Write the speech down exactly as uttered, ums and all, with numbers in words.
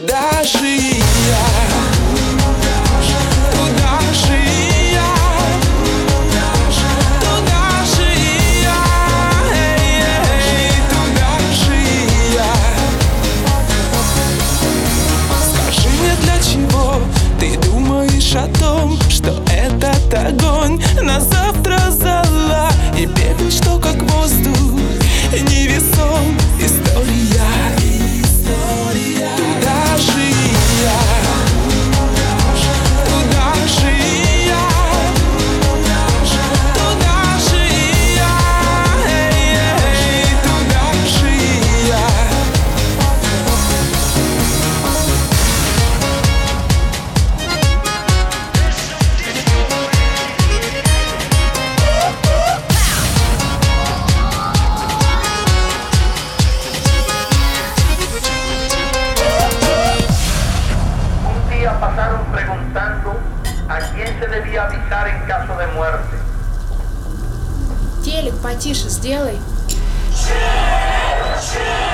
Туда же и я, туда же и я, туда же и я, эй, эй, туда же и я. Скажи мне, для чего ты думаешь о том, что этот огонь на завтра зола и пепел, что как воздух невесом. История, история. Туда же и я, туда же и я, туда же и я, эй, эй, туда же и я. Pasaron preguntando a quién se debía avisar en caso de muerte. Телек потише сделай. Shit, shit.